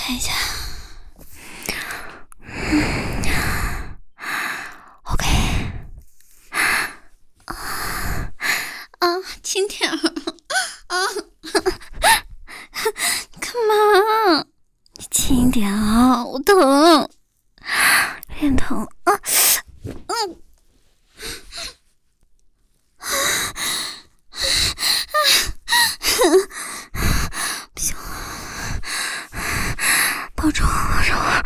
看一下。OK。轻点儿啊！干嘛？你轻点啊！我疼，有点疼啊！不行了，抱着我，抱着我。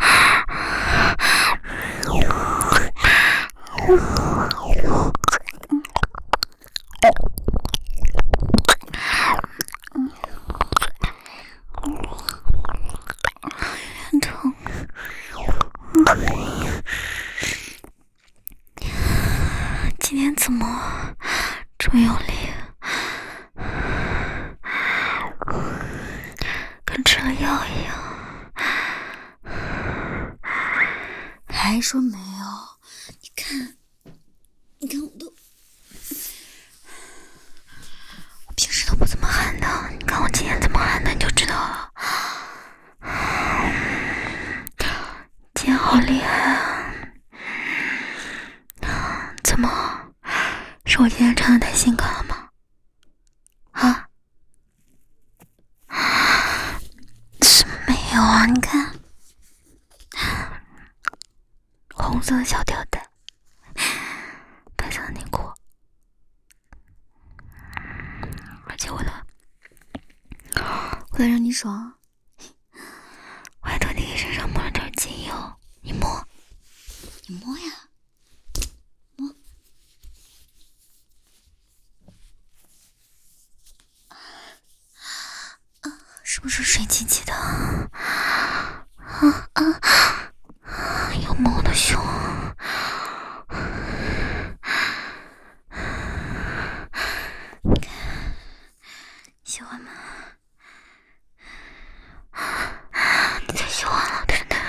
很疼。今天怎么这么有力？跟吃了药一样。还说没有？你看我都，我平时都不怎么喊的，你看我今天怎么喊的你就知道了。今天好厉害啊！怎么？是我今天唱的太性感了吗？啊？是没有啊？你看，红色的小吊带，白色的内裤，而且为了让你爽，我还特地给身上抹了点精油。你摸，你摸呀，摸。是不是水唧唧的？要摸我的胸。你看，喜欢吗？你最喜欢了，对不对？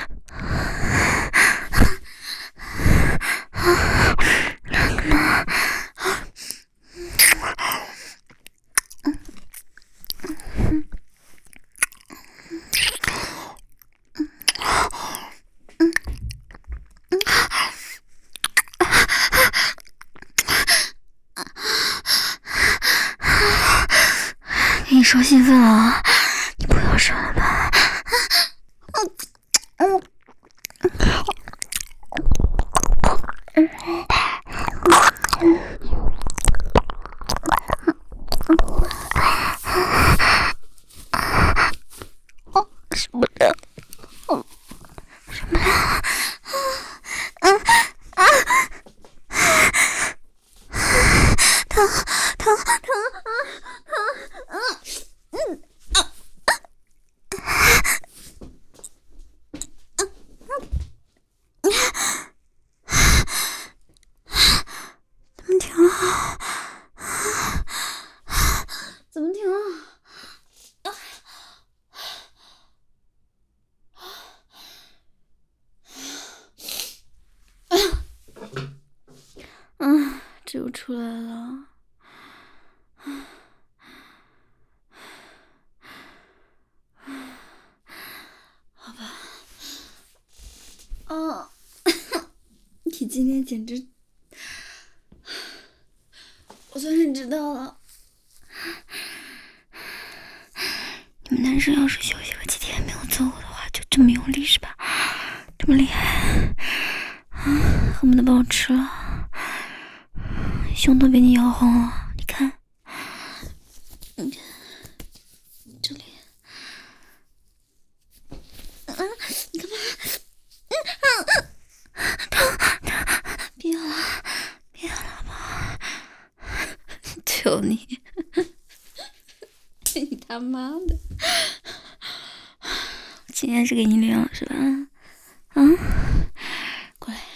跟你说兴奋了，你不要说了吧？受不了，受不了！疼！怎么停了？怎么停了？这又出来了。好吧。你今天简直，我算是知道了。你们男生要是休息个几天没有揍我的话，就这么用力是吧？这么厉害恨不得把我吃了。胸都被你摇红了，你看，这里，你干嘛？别了吧！求你，你他妈的！今天是给你领了是吧？过来。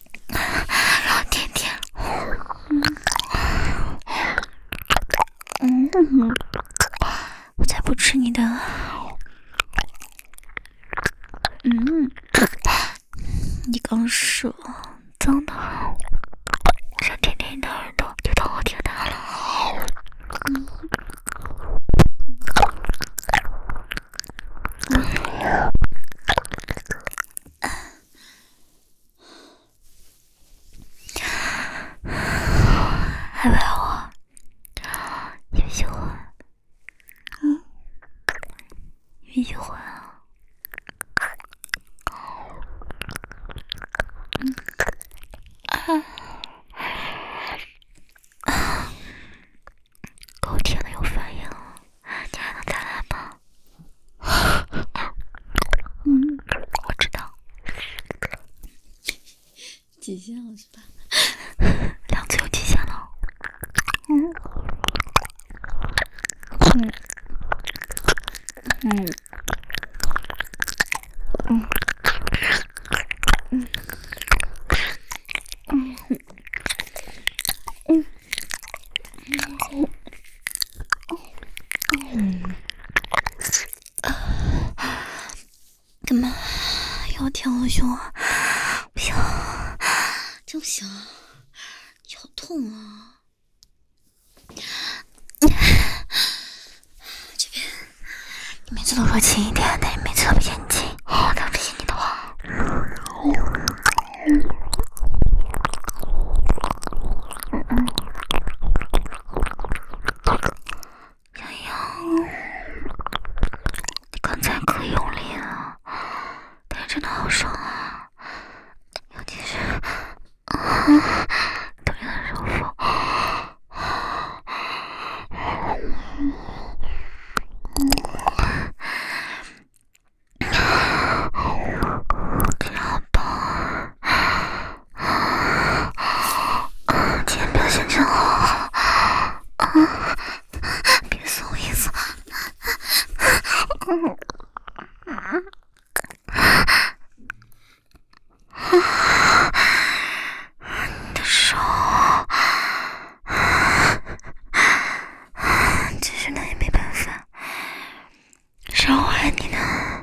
然后舔舔。 是你的。你刚说脏的想舔舔你的耳朵，就当我听到了。还不爱我？喜不喜欢？你喜欢啊？狗舔了有反应，你还能再来吗？我知道。 极限了是吧 2次有极限了。干嘛要舔我胸啊？不行， 真不行，你好痛啊！这边你每次都说轻一点，但你每次都不嫌轻。我才不信你的话。洋洋，你刚才可用力了，但是真的好爽啊！尤其是对你的手腹。好棒啊！今天表现真好啊！别送意思。你的手其实那也没办法，是我爱你呢。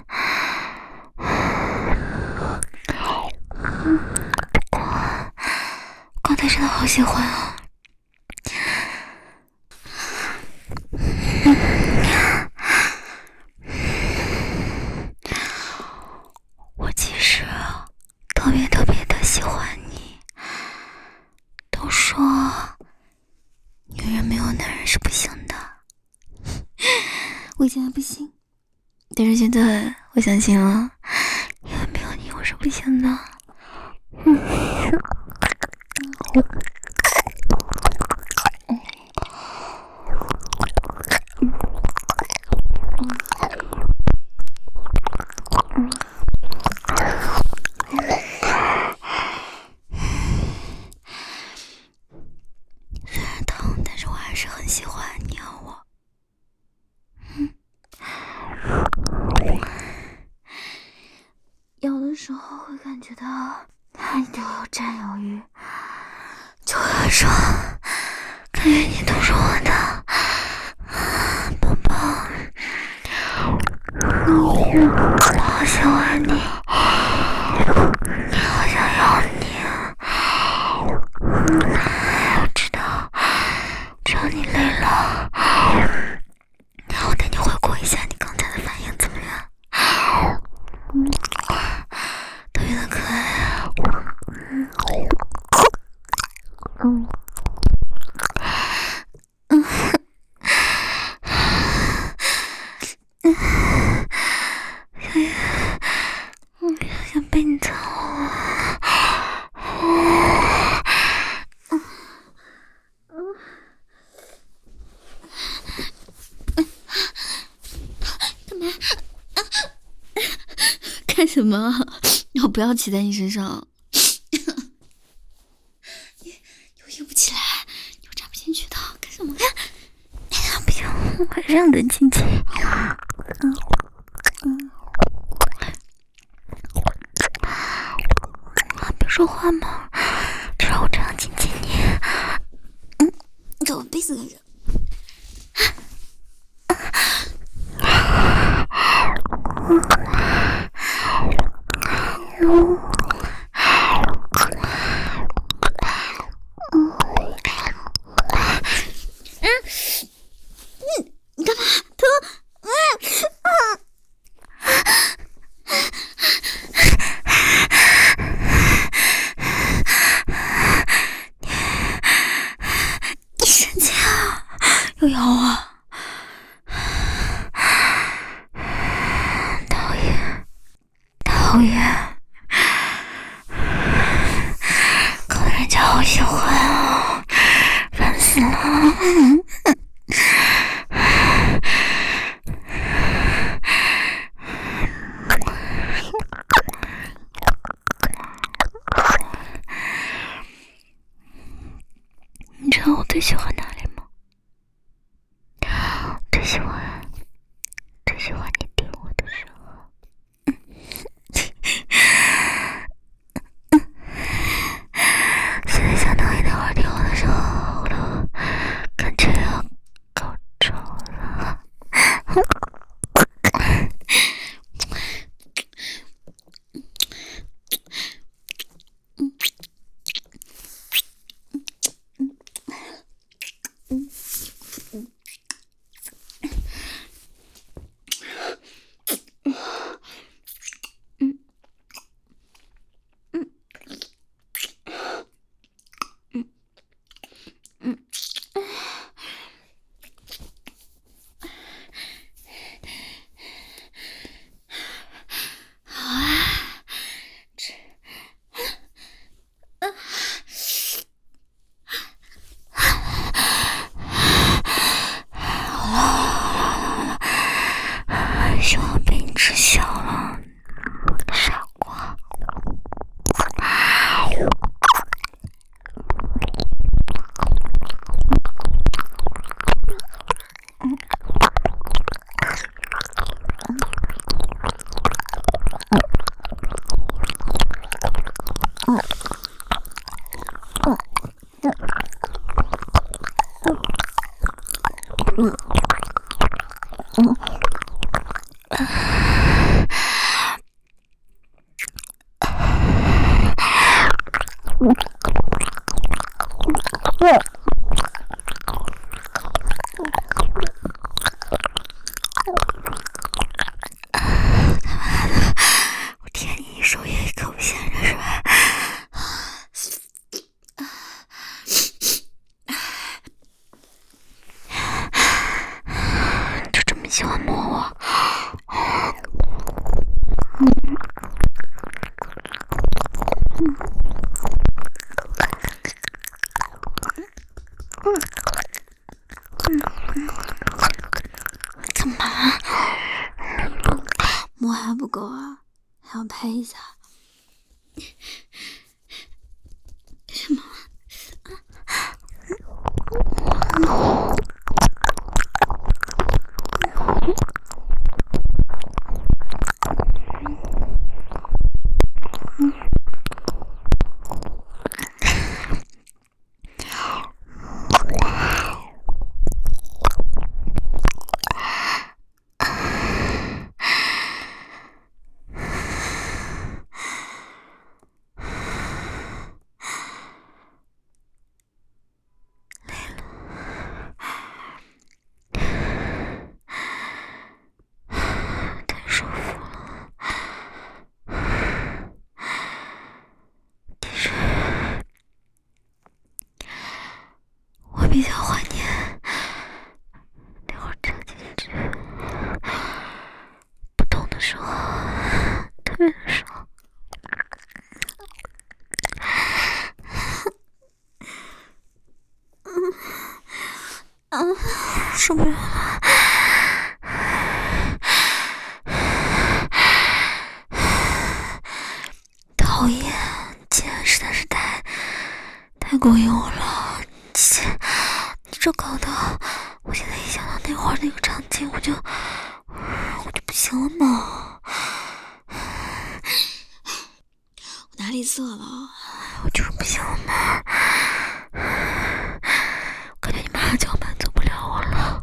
不过刚才真的好喜欢啊。我其实特别的喜欢你。都说女人没有男人是不行的，我以前还不信，但是现在我相信了，因为没有你我是不行的。虽然疼，但是我还是很喜欢你啊，我。有的时候会感觉到你对我有占有欲，就有时候感觉你都是我的宝宝。我好喜欢你，好想要你。我知道你累了，我带你回顾一下你刚才的反应怎么样？特别的可爱啊。想被你操干什么？我不要骑在你身上，你硬不起来，你插不进去的，干什么？ 不行，我还是让人亲亲。别说话嘛，就让我这样亲亲你。 给我背死个人。 不要啊！讨厌，讨厌！搞得人家好喜欢啊，烦死了！你知道我最喜欢哪里吗？最喜欢你顶我的时候。现在想到你那会儿顶我的时候，我都感觉要高潮了。希望被你吃小了，傻瓜。我舔你一手也可不闲着是吧？就这么喜欢摸我？干嘛？ 摸还不够啊，还要拍一下。什么？ 太舒服了。其实我比较怀念那会儿插进去不动的时候，特别的爽。受不了了。讨厌，今天实在是太勾引我了。你这搞得我现在一想到那会儿那个场景，我就不行了嘛。 我哪里色了？ 我就是不行了嘛。我感觉你马上就要满足不了我了。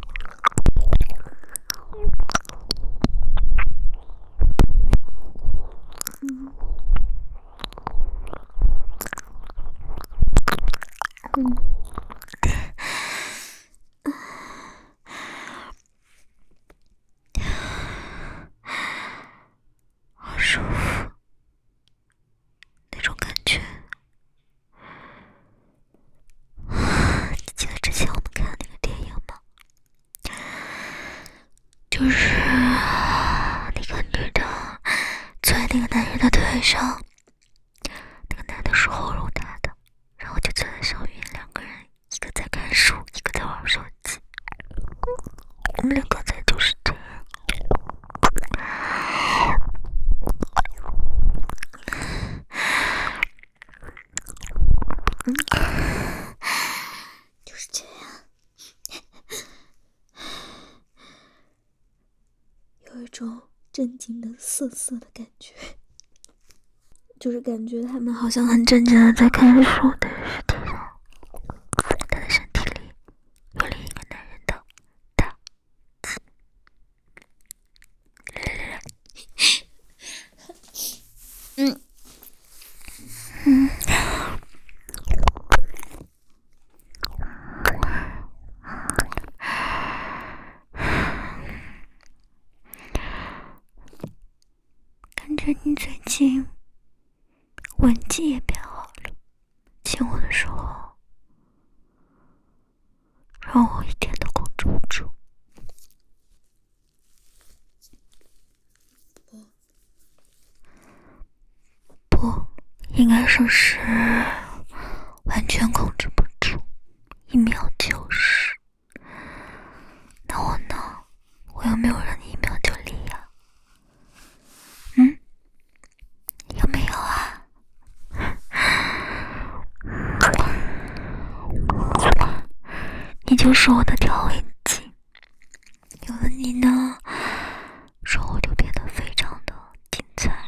好舒服，那种感觉。你记得之前我们看的那个电影吗？ 上那个男的是后揉他的，然后就坐在上面，两个人一个在看书，一个在玩手机。我们俩刚才就是这样。 就是这样，有一种震惊的涩涩的感觉，就是感觉他们好像很正经的在看书，但是实际上他的身体里有另一个男人的大感觉你最近吻技也变好了，亲我的时候让我一点都控制不住。不，应该说是完全控制不住，一秒就是。那我呢？我有没有让你一秒就离呀？有没有啊？你就是我的调味剂，有了你呢，生活就变得非常的精彩。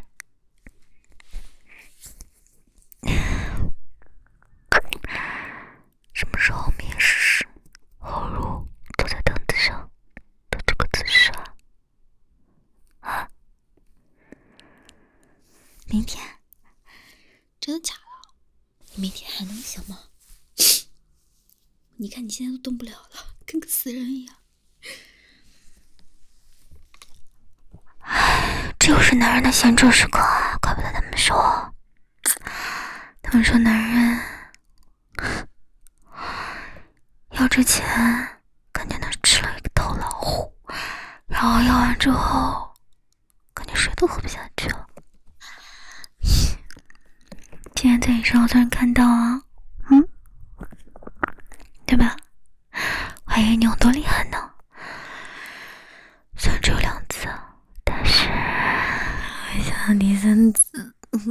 什么时候我们也试试后入坐在凳子上的这个姿势啊？明天？真的假的？你明天还能行吗？你看你现在都动不了了，跟个死人一样。 这又是男人的闲着时刻啊，怪不得他们说男人要之前感觉他吃了一头老虎，然后要完之后感觉水都喝不下去了。今天在你身上虽然看到啊，对吧？我还以为你有多厉害呢，虽然只有2次，但是我想要第3次。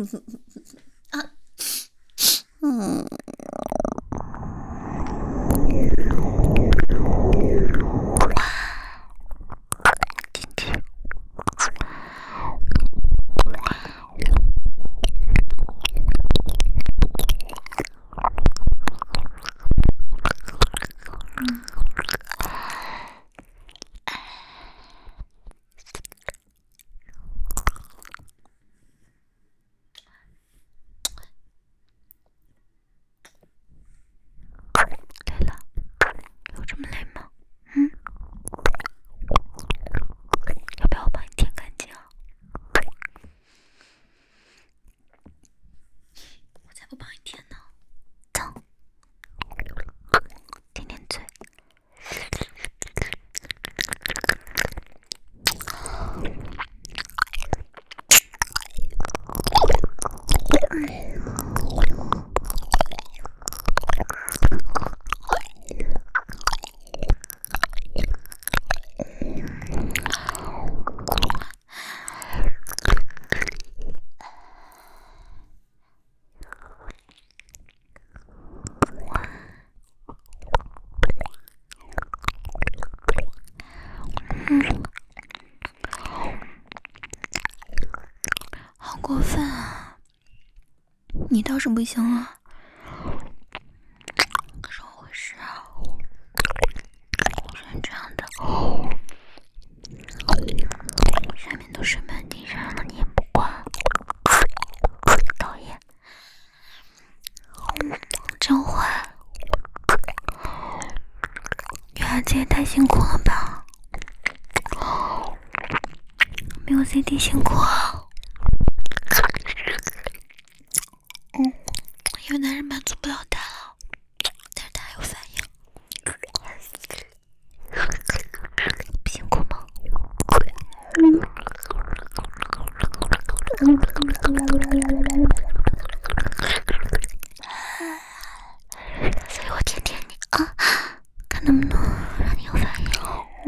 累了，有这么累吗？要不要我帮你舔干净啊？ 我才不帮你舔呢。 脏，舔舔嘴。好过分啊！你倒是不行啊，可是我会是啊，我是这样的，下面都是满地上了，你也不管，讨厌，真坏，女孩子也太辛苦了吧，没有 CD 辛苦啊。因为男人满足不了他了，但是他还有反应，不辛苦吗？ 看能不能让你有反应。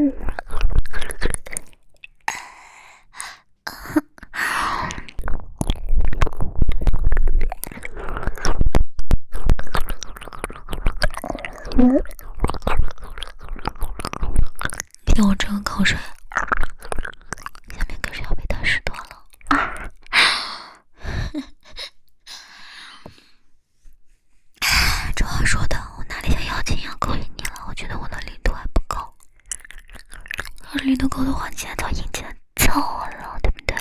听我这个口水，下面可是要被打湿多了。这话说的，我哪里像妖精一样勾引你了？我觉得我的力度还不够。要是力度够的话，你现在早硬起来揍我了，对不对？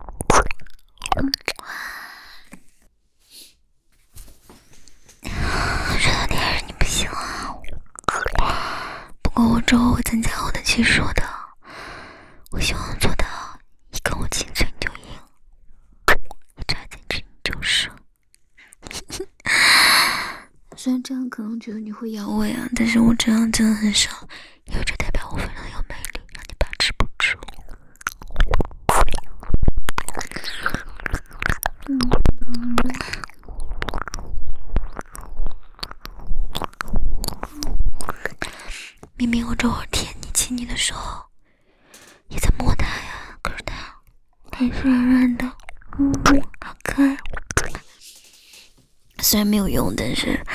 说到底还是你不行啊。不过我之后会增加我的技术的，我希望做到一跟我亲嘴就硬，一插进去你就射。虽然这样可能觉得你会阳痿啊，但是我这样真的很爽，因为这代表我非常有魅力，让你把持不住。明明我这会儿舔你亲你的时候也在摸它呀，可是它还是软软的，好可爱。虽然没有用，但是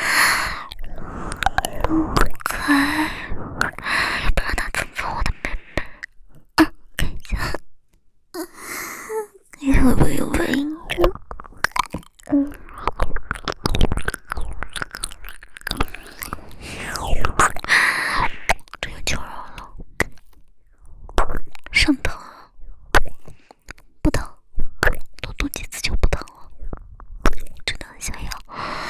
可爱。要不让它蹭蹭我的背背看一下，你会不会有反应？这有求饶了，上疼啊？不疼，多动几次就不疼了。真的很想要。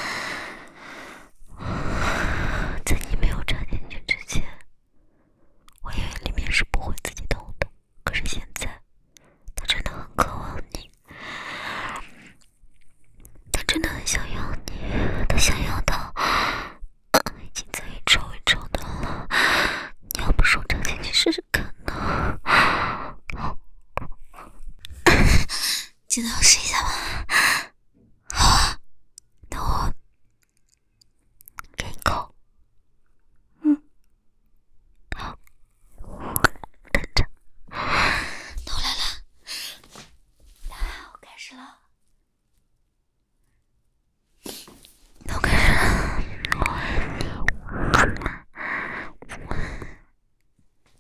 在你没有插进去之前，我以为里面是不会自己动的，可是现在，他真的很渴望你，他真的很想要你，他想要到已经在一抽一抽的了。你要不说插进去试试看呢？记得要试一下吧。